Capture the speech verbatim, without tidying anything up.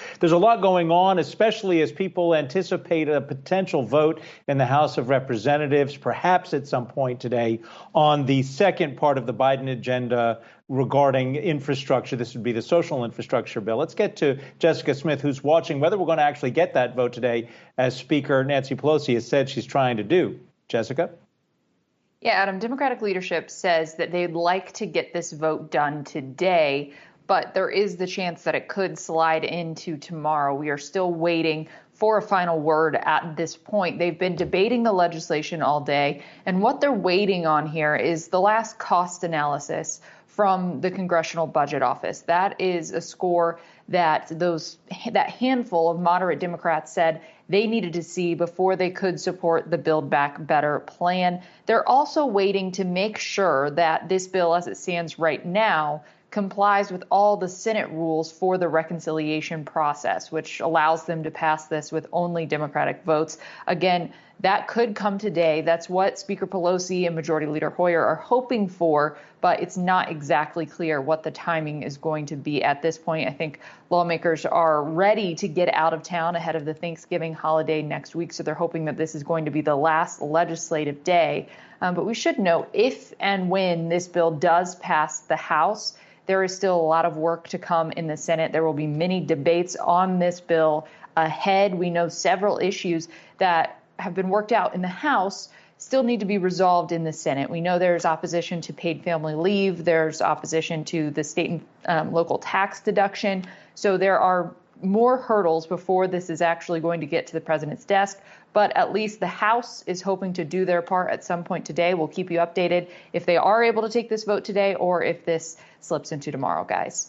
There's a lot going on, especially as people anticipate a potential vote in the House of Representatives, perhaps at some point today, on the second part of the Biden agenda regarding infrastructure. This would be the social infrastructure bill. Let's get to Jessica Smith, who's watching whether we're going to actually get that vote today, as Speaker Nancy Pelosi has said she's trying to do. Jessica? Yeah, Adam, Democratic leadership says that they'd like to get this vote done today, but there is the chance that it could slide into tomorrow. We are still waiting for a final word at this point. They've been debating the legislation all day, and what they're waiting on here is the last cost analysis from the Congressional Budget Office. That is a score that those that handful of moderate Democrats said they needed to see before they could support the Build Back Better plan. They're also waiting to make sure that this bill, as it stands right now, complies with all the Senate rules for the reconciliation process, which allows them to pass this with only Democratic votes. Again, that could come today. That's what Speaker Pelosi and Majority Leader Hoyer are hoping for, but it's not exactly clear what the timing is going to be at this point. I think lawmakers are ready to get out of town ahead of the Thanksgiving holiday next week, so they're hoping that this is going to be the last legislative day. Um, but we should note, if and when this bill does pass the House, there is still a lot of work to come in the Senate. There will be many debates on this bill ahead. We know several issues that have been worked out in the House still need to be resolved in the Senate. We know there's opposition to paid family leave. There's opposition to the state and um, local tax deduction. So there are more hurdles before this is actually going to get to the president's desk. But at least the House is hoping to do their part at some point today. We'll keep you updated if they are able to take this vote today or if this slips into tomorrow, guys.